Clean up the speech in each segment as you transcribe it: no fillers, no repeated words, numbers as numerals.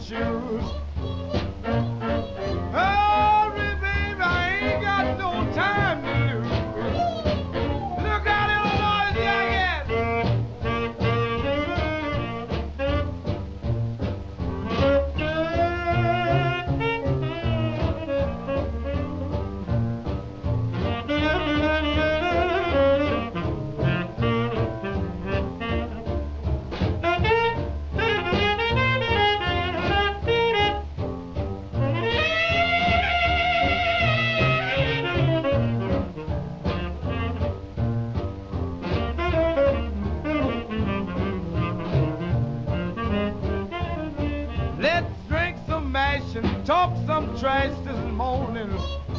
shoes. Hurry, baby, I ain't got no time to lose. Look out, Illinois, Jacket! Let's drink some mash and talk some trash this morning.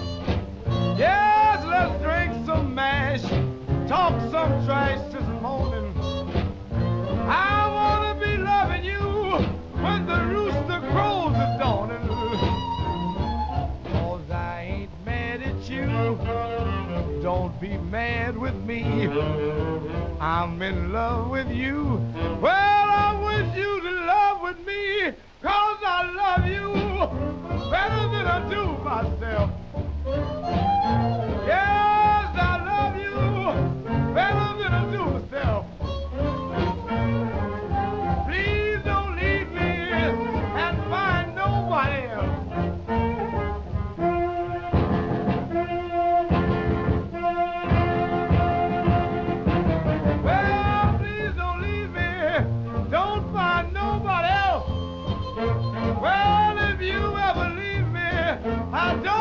Yes, let's drink some mash, talk some trash this morning. I wanna be loving you when the rooster crows at dawning. 'Cause I ain't mad at you, don't be mad with me. I'm in love with you. Well, I wish you to love with me, 'cause I love you better than I do myself. Yes, I love you better than I do myself. Please don't leave me and find nobody else. Well, please don't leave me, don't find nobody else. Well, if you ever leave me, I don't